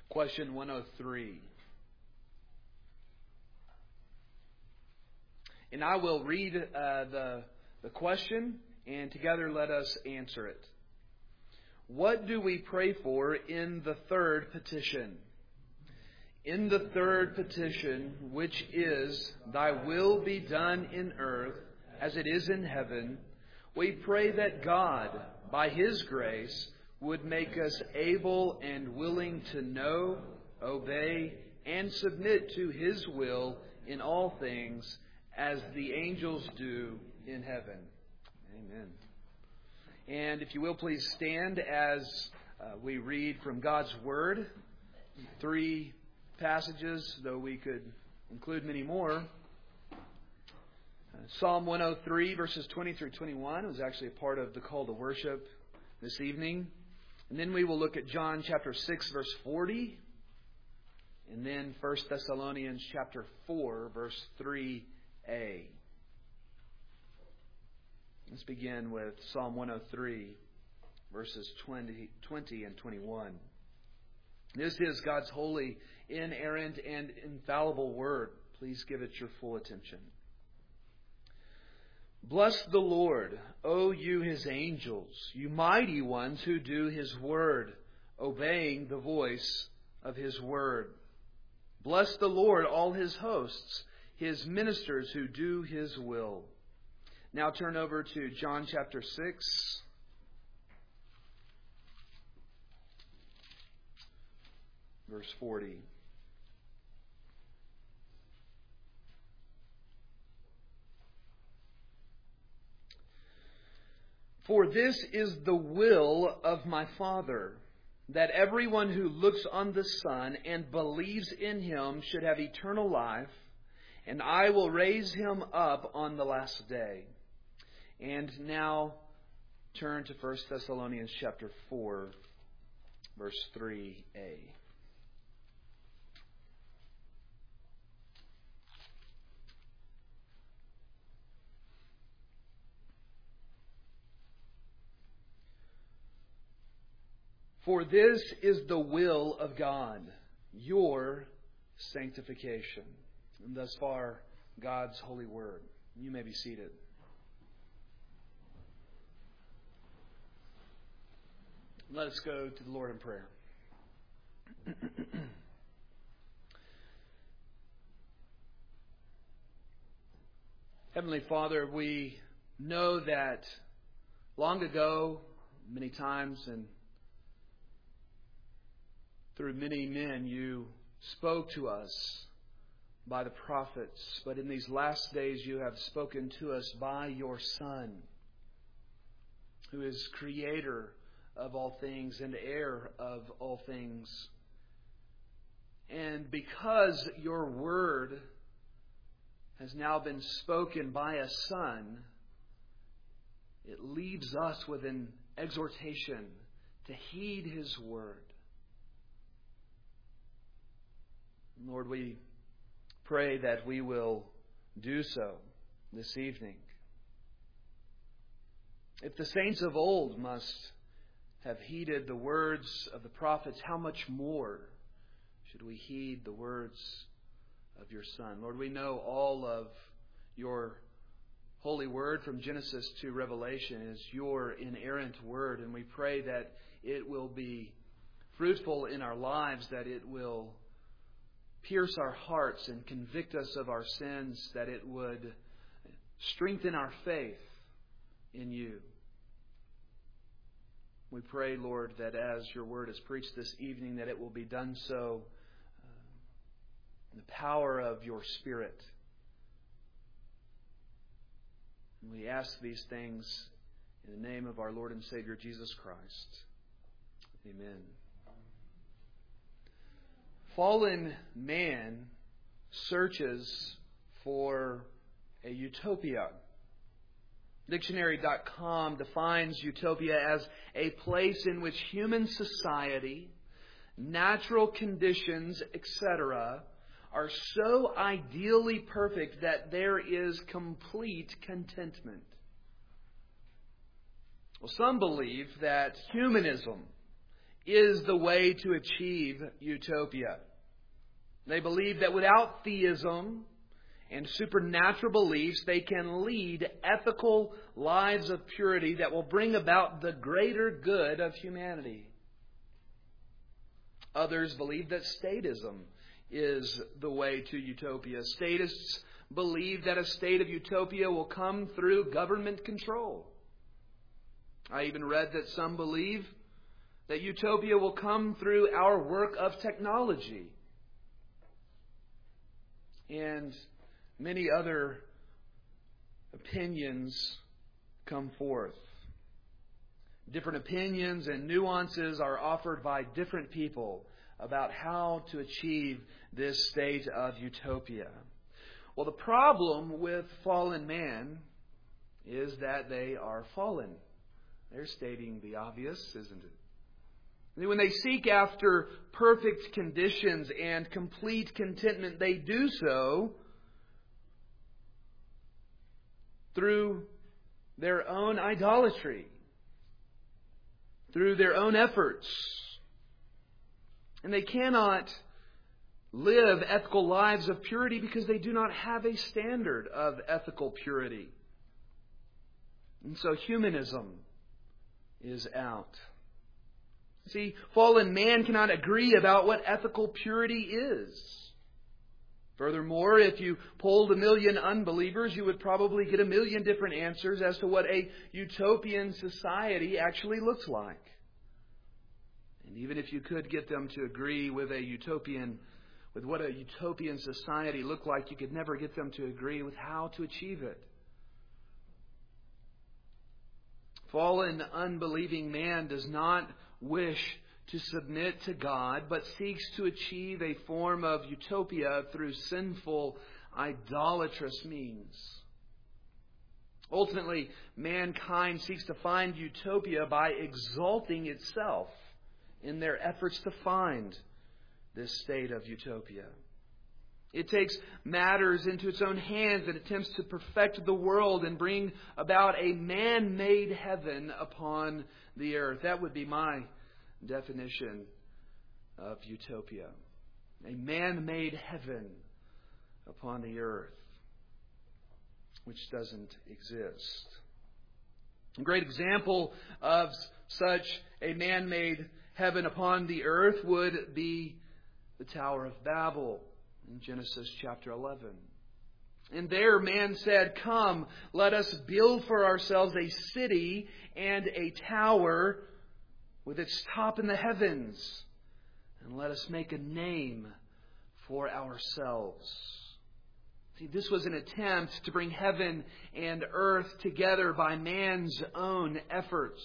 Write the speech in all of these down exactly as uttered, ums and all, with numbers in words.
Question one oh three. And I will read uh, the, the question, and together let us answer it. What do we pray for in the third petition? In the third petition, which is, Thy will be done in earth as it is in heaven, we pray that God, by His grace, would make us able and willing to know, obey, and submit to His will in all things, as the angels do in heaven. Amen. And if you will, please stand as uh, we read from God's Word. Three passages, though we could include many more. Uh, Psalm one oh three, verses twenty through twenty-one, was actually a part of the call to worship this evening. And then we will look at John chapter six, verse forty. And then First Thessalonians chapter four, verse three a. Let's begin with Psalm one oh three, verses twenty, twenty and twenty-one. This is God's holy, inerrant, and infallible Word. Please give it your full attention. Bless the Lord, O you His angels, you mighty ones who do His word, obeying the voice of His word. Bless the Lord, all His hosts, His ministers who do His will. Now turn over to John chapter six. Verse forty. For this is the will of my Father, that everyone who looks on the Son and believes in Him should have eternal life, and I will raise him up on the last day. And now turn to First Thessalonians chapter four, verse three a. For this is the will of God, your sanctification. And thus far, God's holy word. You may be seated. Let us go to the Lord in prayer. Heavenly Father, we know that long ago, many times, and through many men, you spoke to us by the prophets, but in these last days you have spoken to us by your Son, who is creator of all things and heir of all things. And because your word has now been spoken by a Son, it leaves us with an exhortation to heed His word. Lord, we pray that we will do so this evening. If the saints of old must have heeded the words of the prophets, how much more should we heed the words of your Son? Lord, we know all of your holy word from Genesis to Revelation is your inerrant word, and we pray that it will be fruitful in our lives, that it will pierce our hearts and convict us of our sins, that it would strengthen our faith in you. We pray, Lord, that as your word is preached this evening, that it will be done so uh, in the power of your Spirit. And we ask these things in the name of our Lord and Savior, Jesus Christ. Amen. Fallen man searches for a utopia. Dictionary dot com defines utopia as a place in which human society, natural conditions, et cetera are so ideally perfect that there is complete is the way to achieve utopia. They believe that without theism and supernatural beliefs, they can lead ethical lives of purity that will bring about the greater good of humanity. Others believe that statism is the way to utopia. Statists believe that a state of utopia will come through government control. I even read that some believe that utopia will come through our work of technology. And many other opinions come forth. Different opinions and nuances are offered by different people about how to achieve this state of utopia. Well, the problem with fallen man is that they are fallen. They're stating the obvious, isn't it? When they seek after perfect conditions and complete contentment, they do so through their own idolatry, through their own efforts. And they cannot live ethical lives of purity because they do not have a standard of ethical purity. And so humanism is out. See, fallen man cannot agree about what ethical purity is. Furthermore, if you polled a million unbelievers, you would probably get a million different answers as to what a utopian society actually looks like. And even if you could get them to agree with a utopian, with what a utopian society looked like, you could never get them to agree with how to achieve it. Fallen, unbelieving man does not wish to submit to God, but seeks to achieve a form of utopia through sinful, idolatrous means. Ultimately, mankind seeks to find utopia by exalting itself in their efforts to find this state of utopia. It takes matters into its own hands and attempts to perfect the world and bring about a man-made heaven upon the earth. That would be my definition of utopia. A man-made heaven upon the earth, which doesn't exist. A great example of such a man-made heaven upon the earth would be the Tower of Babel in Genesis chapter eleven. And there man said, "Come, let us build for ourselves a city and a tower with its top in the heavens, and let us make a name for ourselves." See, this was an attempt to bring heaven and earth together by man's own efforts.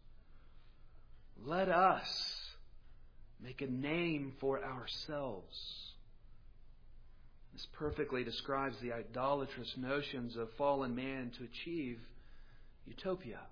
Let us make a name for ourselves. This perfectly describes the idolatrous notions of fallen man to achieve utopia.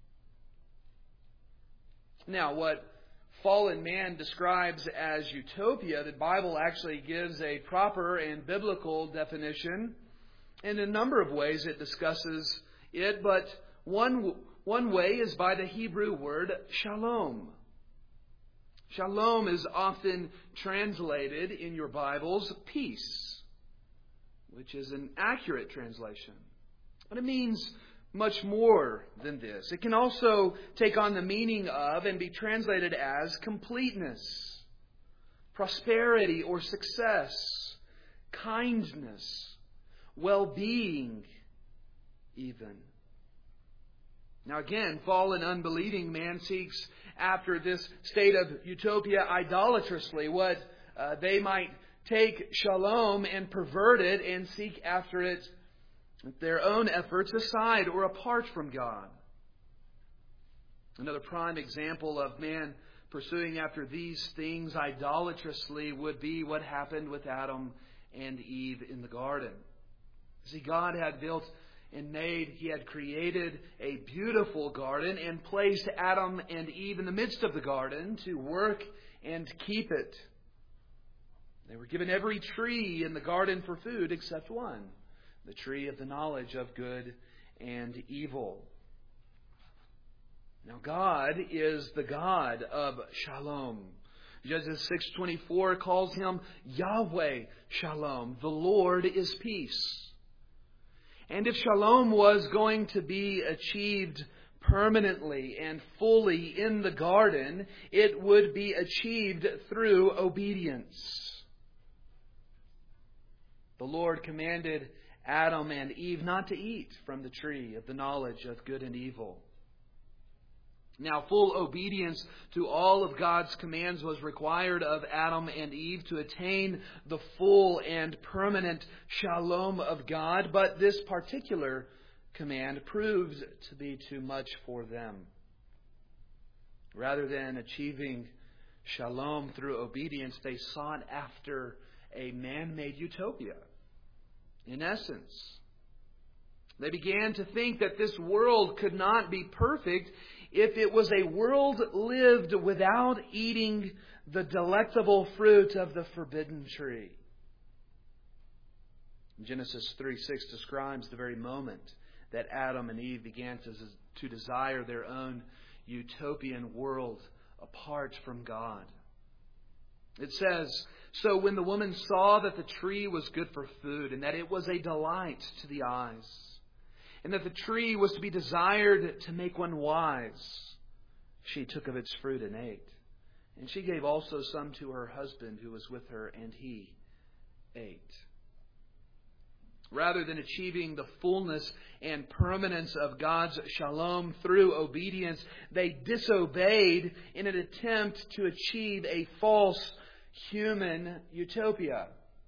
Now, what fallen man describes as utopia, the Bible actually gives a proper and biblical definition. In a number of ways it discusses it, but one, one way is by the Hebrew word shalom. Shalom is often translated in your Bibles peace, which is an accurate translation. But it means much more than this. It can also take on the meaning of and be translated as completeness, prosperity or success, kindness, well-being even. Now again, fallen, unbelieving man seeks after this state of utopia idolatrously, what uh, they might take shalom and pervert it and seek after it with their own efforts aside or apart from God. Another prime example of man pursuing after these things idolatrously would be what happened with Adam and Eve in the garden. See, God had built and made, He had created a beautiful garden and placed Adam and Eve in the midst of the garden to work and keep it. They were given every tree in the garden for food except one, the tree of the knowledge of good and evil. Now God is the God of shalom. Judges six twenty-four calls Him Yahweh Shalom. The Lord is peace. And if shalom was going to be achieved permanently and fully in the garden, it would be achieved through obedience. The Lord commanded Adam and Eve not to eat from the tree of the knowledge of good and evil. Now, full obedience to all of God's commands was required of Adam and Eve to attain the full and permanent shalom of God, but this particular command proved to be too much for them. Rather than achieving shalom through obedience, they sought after a man-made utopia. In essence, they began to think that this world could not be perfect if it was a world lived without eating the delectable fruit of the forbidden tree. Genesis three six describes the very moment that Adam and Eve began to, to desire their own utopian world apart from God. It says, "So when the woman saw that the tree was good for food, and that it was a delight to the eyes, and that the tree was to be desired to make one wise, she took of its fruit and ate. And she gave also some to her husband who was with her, and he ate." Rather than achieving the fullness and permanence of God's shalom through obedience, they disobeyed in an attempt to achieve a false human utopia.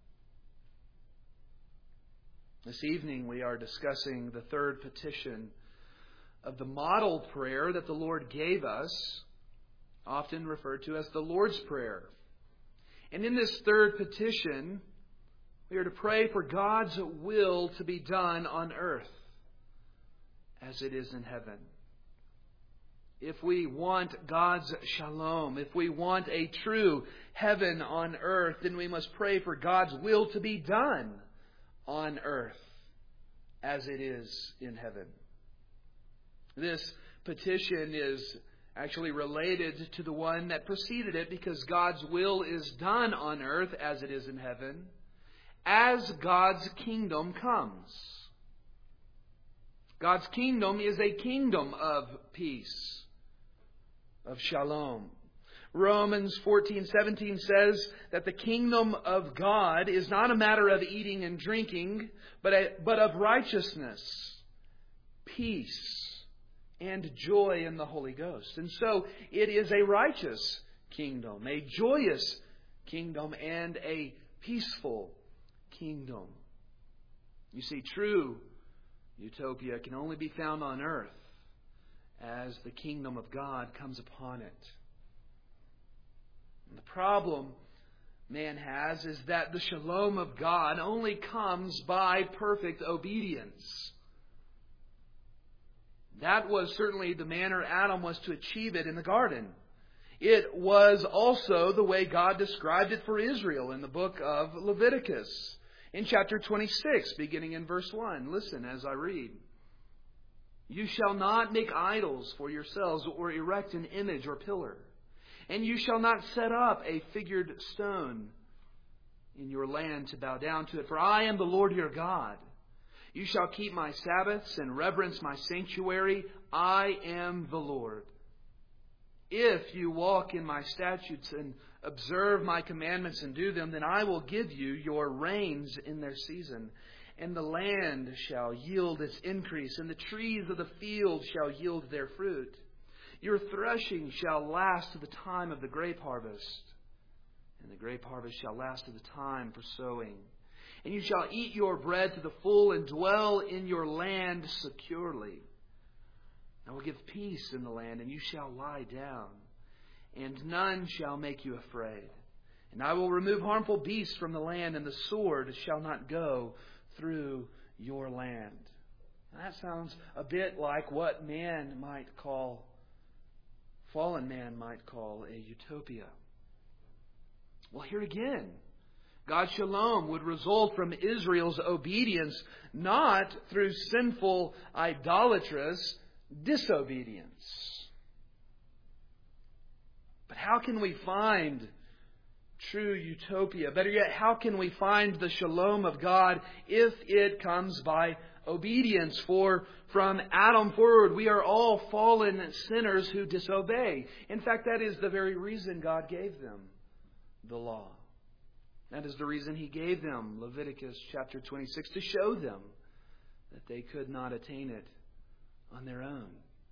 This evening we are discussing the third petition of the model prayer that the Lord gave us, often referred to as the Lord's Prayer. And in this third petition, we are to pray for God's will to be done on earth as it is in heaven. If we want God's shalom, if we want a true heaven on earth, then we must pray for God's will to be done on earth as it is in heaven. This petition is actually related to the one that preceded it, because God's will is done on earth as it is in heaven as God's kingdom comes. God's kingdom is a kingdom of peace, of shalom. Romans fourteen seventeen says that the kingdom of God is not a matter of eating and drinking, but, a, but of righteousness, peace, and joy in the Holy Ghost. And so it is a righteous kingdom, a joyous kingdom, and a peaceful kingdom. You see, true utopia can only be found on earth as the kingdom of God comes upon it. And the problem man has is that the shalom of God only comes by perfect obedience. That was certainly the manner Adam was to achieve it in the garden. It was also the way God described it for Israel in the book of Leviticus, in chapter twenty-six, beginning in verse one. Listen as I read. "You shall not make idols for yourselves, or erect an image or pillar. And you shall not set up a figured stone in your land to bow down to it. For I am the Lord your God. You shall keep my Sabbaths and reverence my sanctuary. I am the Lord. If you walk in my statutes and observe my commandments and do them, then I will give you your rains in their season. And the land shall yield its increase, and the trees of the field shall yield their fruit. Your threshing shall last to the time of the grape harvest, and the grape harvest shall last to the time for sowing. And you shall eat your bread to the full and dwell in your land securely. I will give peace in the land, and you shall lie down, and none shall make you afraid. And I will remove harmful beasts from the land, and the sword shall not go through your land." Now, that sounds a bit like what man might call, fallen man might call, a utopia. Well, here again, God's shalom would result from Israel's obedience, not through sinful, idolatrous disobedience. But how can we find true utopia? Better yet, how can we find the shalom of God if it comes by obedience? For from Adam forward, we are all fallen sinners who disobey. In fact, that is the very reason God gave them the law. That is the reason He gave them Leviticus chapter twenty-six, to show them that they could not attain it on their own.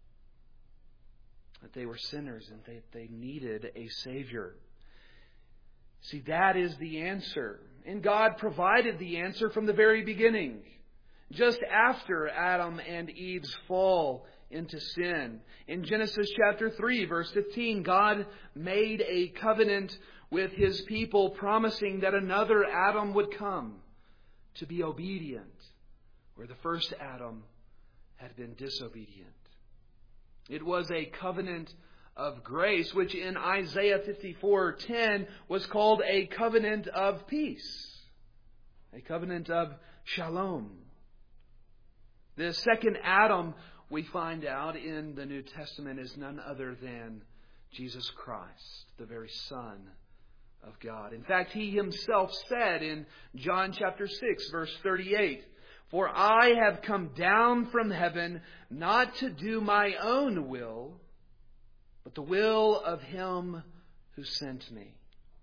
That they were sinners and that they needed a Savior. See, that is the answer. And God provided the answer from the very beginning. Just after Adam and Eve's fall into sin. In Genesis chapter three, verse fifteen, God made a covenant with His people, promising that another Adam would come to be obedient, where the first Adam had been disobedient. It was a covenant of grace, which in Isaiah fifty-four ten was called a covenant of peace, a covenant of shalom. The second Adam, we find out in the New Testament, is none other than Jesus Christ, the very Son of God. In fact, He Himself said in John chapter six, verse thirty-eight, "For I have come down from heaven not to do my own will, but the will of Him who sent me."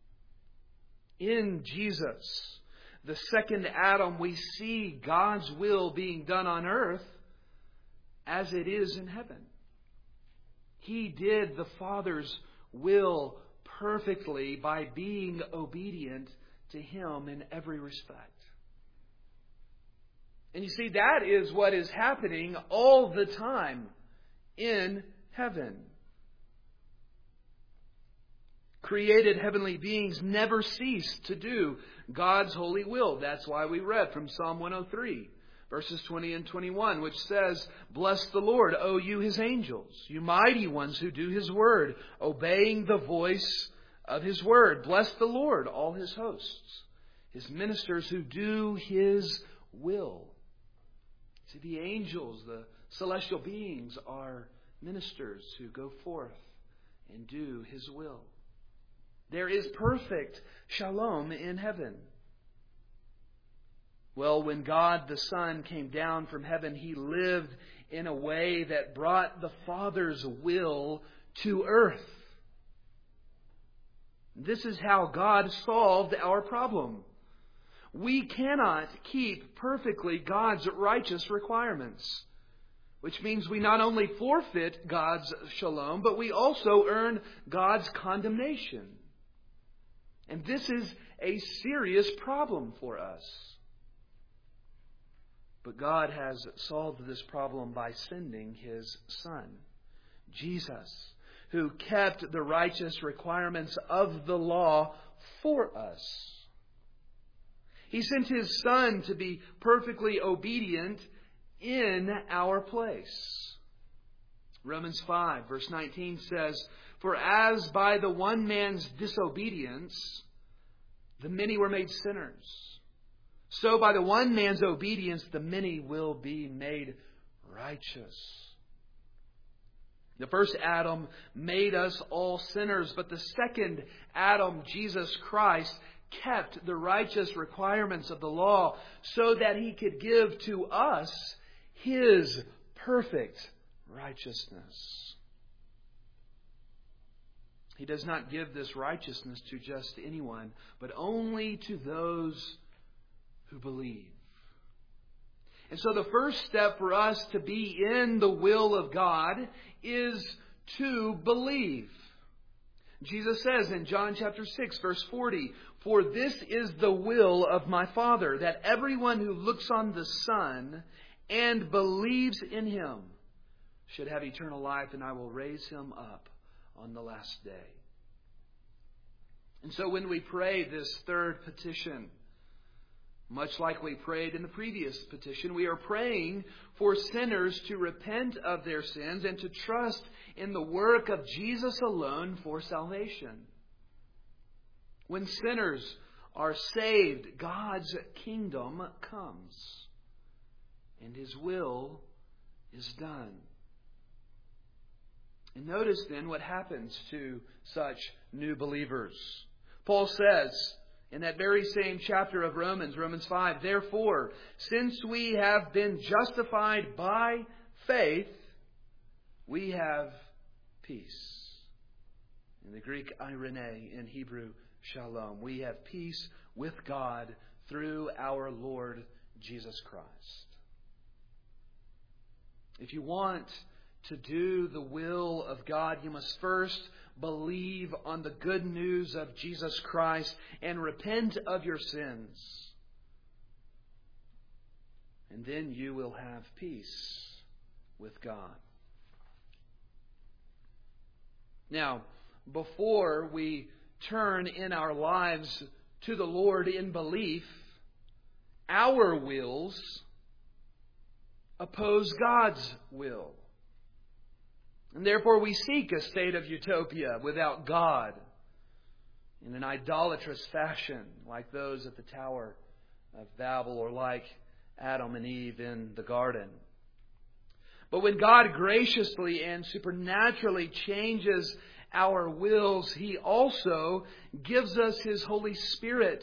In Jesus, the second Adam, we see God's will being done on earth as it is in heaven. He did the Father's will perfectly by being obedient to Him in every respect. And you see, that is what is happening all the time in heaven. Created heavenly beings never cease to do God's holy will. That's why we read from Psalm one oh three, verses twenty and twenty-one, which says, "Bless the Lord, O you His angels, you mighty ones who do His word, obeying the voice of His word. Bless the Lord, all His hosts, His ministers who do His will." See, the angels, the celestial beings, are ministers who go forth and do His will. There is perfect shalom in heaven. Well, when God the Son came down from heaven, He lived in a way that brought the Father's will to earth. This is how God solved our problem. We cannot keep perfectly God's righteous requirements, which means we not only forfeit God's shalom, but we also earn God's condemnation. And this is a serious problem for us. But God has solved this problem by sending His Son, Jesus, who kept the righteous requirements of the law for us. He sent His Son to be perfectly obedient in our place. Romans five, verse nineteen says, "For as by the one man's disobedience the many were made sinners, so by the one man's obedience the many will be made righteous." The first Adam made us all sinners, but the second Adam, Jesus Christ, kept the righteous requirements of the law so that He could give to us His perfect righteousness. He does not give this righteousness to just anyone, but only to those who believe. And so the first step for us to be in the will of God is to believe. Jesus says in John chapter six, verse forty, "For this is the will of my Father, that everyone who looks on the Son and believes in Him should have eternal life, and I will raise him up on the last day." And so when we pray this third petition, much like we prayed in the previous petition, we are praying for sinners to repent of their sins and to trust in the work of Jesus alone for salvation. When sinners are saved, God's kingdom comes and His will is done. And notice then what happens to such new believers. Paul says in that very same chapter of Romans, Romans five, therefore, since we have been justified by faith, we have peace. In the Greek, eirene, in Hebrew, shalom. We have peace with God through our Lord Jesus Christ. If you want to do the will of God, you must first believe on the good news of Jesus Christ and repent of your sins. And then you will have peace with God. Now, before we turn in our lives to the Lord in belief, our wills oppose God's will. And therefore we seek a state of utopia without God in an idolatrous fashion like those at the Tower of Babel or like Adam and Eve in the garden. But when God graciously and supernaturally changes our wills, He also gives us His Holy Spirit,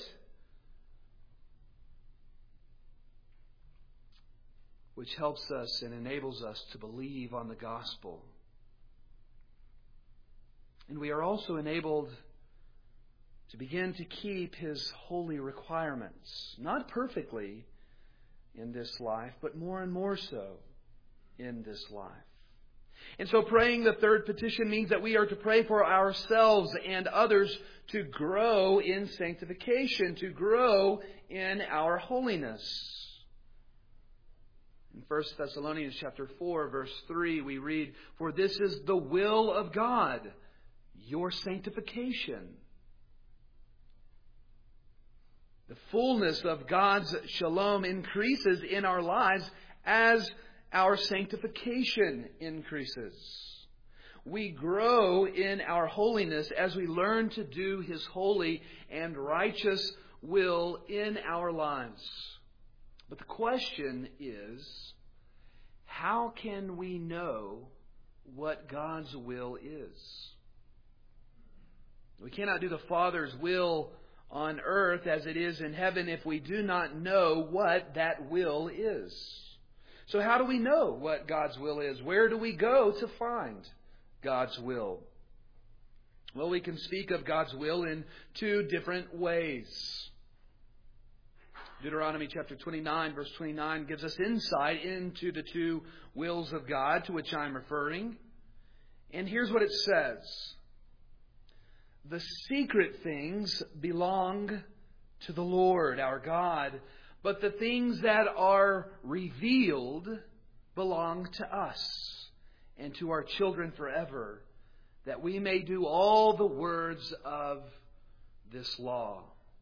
which helps us and enables us to believe on the gospel. And we are also enabled to begin to keep His holy requirements, not perfectly in this life, but more and more so in this life. And so praying the third petition means that we are to pray for ourselves and others to grow in sanctification, to grow in our holiness. In First Thessalonians chapter four, verse three, we read, "For this is the will of God, your sanctification." The fullness of God's shalom increases in our lives as our sanctification increases. We grow in our holiness as we learn to do His holy and righteous will in our lives. But the question is, how can we know what God's will is? We cannot do the Father's will on earth as it is in heaven if we do not know what that will is. So how do we know what God's will is? Where do we go to find God's will? Well, we can speak of God's will in two different ways. Deuteronomy chapter twenty-nine, verse twenty-nine gives us insight into the two wills of God to which I'm referring. And here's what it says. The secret things belong to the Lord our God, but the things that are revealed belong to us and to our children forever, that we may do all the words of this law.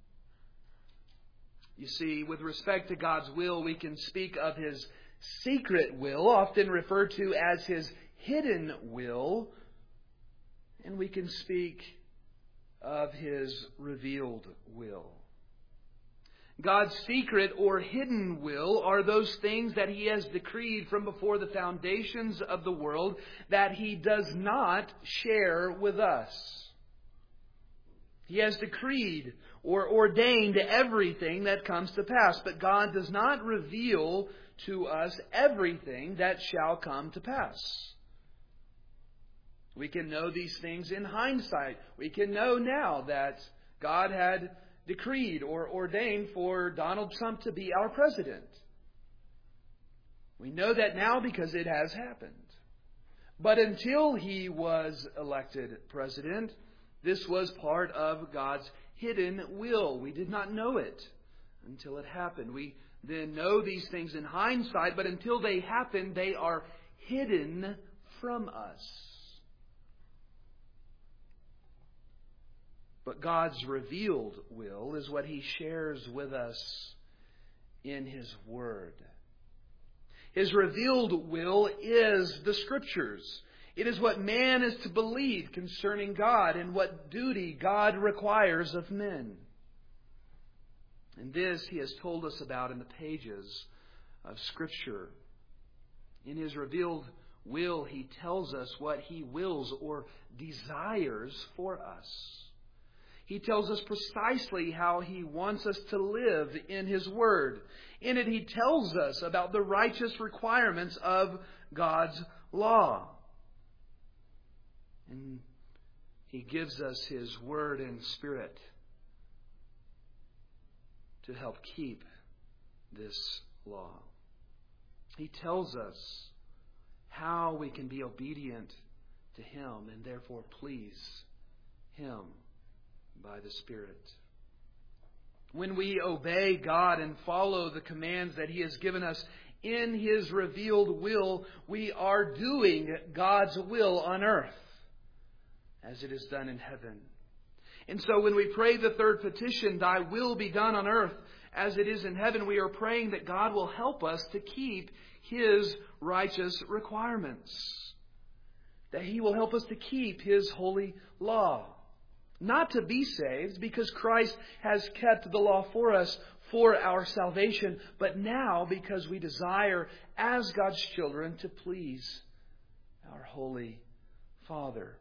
You see, with respect to God's will, we can speak of His secret will, often referred to as His hidden will, and we can speak of His revealed will. God's secret or hidden will are those things that He has decreed from before the foundations of the world that He does not share with us. He has decreed or ordained everything that comes to pass, but God does not reveal to us everything that shall come to pass. We can know these things in hindsight. We can know now that God had decreed or ordained for Donald Trump to be our president. We know that now because it has happened. But until he was elected president, this was part of God's hidden will. We did not know it until it happened. We then know these things in hindsight, but until they happen, they are hidden from us. But God's revealed will is what He shares with us in His Word. His revealed will is the Scriptures. It is what man is to believe concerning God and what duty God requires of men. And this He has told us about in the pages of Scripture. In His revealed will, He tells us what He wills or desires for us. He tells us precisely how He wants us to live in His Word. In it, He tells us about the righteous requirements of God's law. And He gives us His Word and Spirit to help keep this law. He tells us how we can be obedient to Him and therefore please Him by the Spirit. When we obey God and follow the commands that He has given us in His revealed will, we are doing God's will on earth as it is done in heaven. And so when we pray the third petition, Thy will be done on earth as it is in heaven, we are praying that God will help us to keep His righteous requirements. That He will help us to keep His holy law. Not to be saved, because Christ has kept the law for us for our salvation, but now because we desire, as God's children, to please our Holy Father.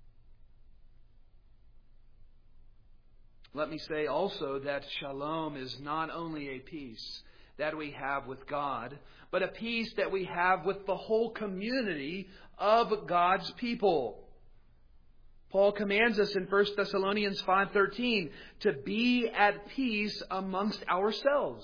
Let me say also that shalom is not only a peace that we have with God, but a peace that we have with the whole community of God's people. Paul commands us in First Thessalonians five thirteen to be at peace amongst ourselves.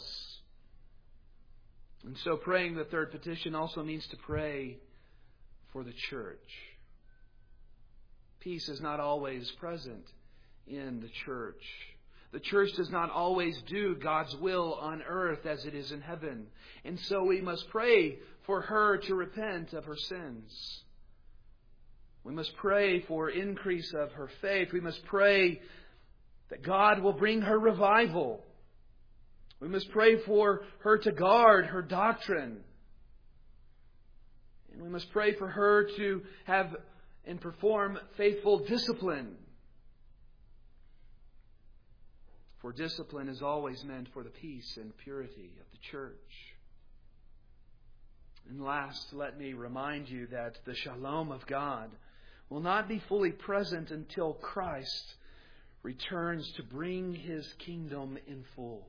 And so praying the third petition also means to pray for the church. Peace is not always present in the church. The church does not always do God's will on earth as it is in heaven. And so we must pray for her to repent of her sins. We must pray for increase of her faith. We must pray that God will bring her revival. We must pray for her to guard her doctrine. And we must pray for her to have and perform faithful discipline. For discipline is always meant for the peace and purity of the church. And last, let me remind you that the shalom of God will not be fully present until Christ returns to bring His kingdom in full.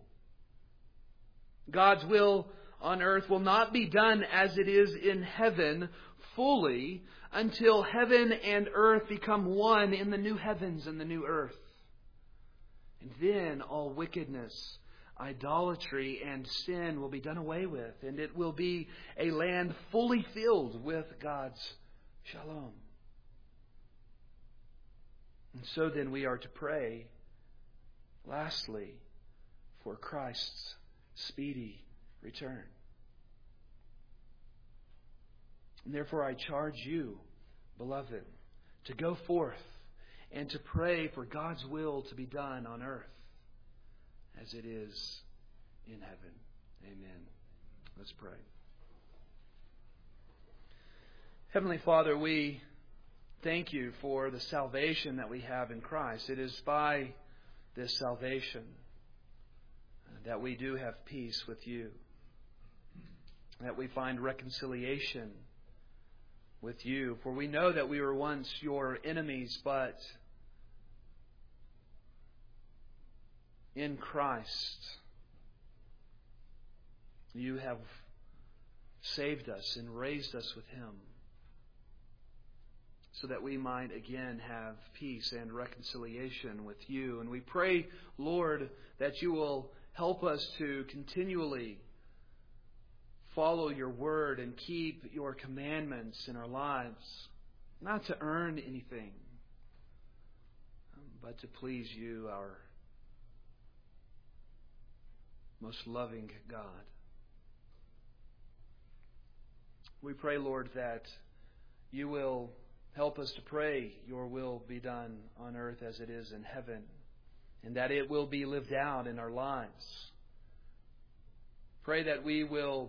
God's will on earth will not be done as it is in heaven fully until heaven and earth become one in the new heavens and the new earth. And then all wickedness, idolatry, and sin will be done away with, and it will be a land fully filled with God's shalom. And so then we are to pray, lastly, for Christ's speedy return. And therefore I charge you, beloved, to go forth and to pray for God's will to be done on earth as it is in heaven. Amen. Let's pray. Heavenly Father, we thank You for the salvation that we have in Christ. It is by this salvation that we do have peace with You, that we find reconciliation with You. For we know that we were once Your enemies, but in Christ You have saved us and raised us with Him, so that we might again have peace and reconciliation with You. And we pray, Lord, that You will help us to continually follow Your word and keep Your commandments in our lives, not to earn anything, but to please You, our most loving God. We pray, Lord, that You will help us to pray Your will be done on earth as it is in heaven, and that it will be lived out in our lives. Pray that we will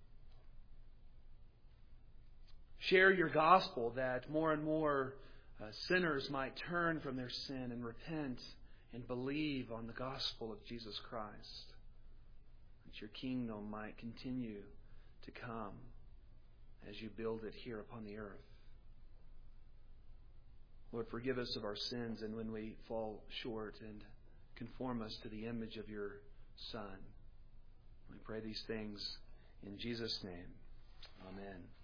share Your gospel, that more and more uh, sinners might turn from their sin and repent and believe on the gospel of Jesus Christ, that Your kingdom might continue to come. as you build it here upon the earth. Lord, forgive us of our sins, and when we fall short, and conform us to the image of your Son. We pray these things in Jesus' name. Amen.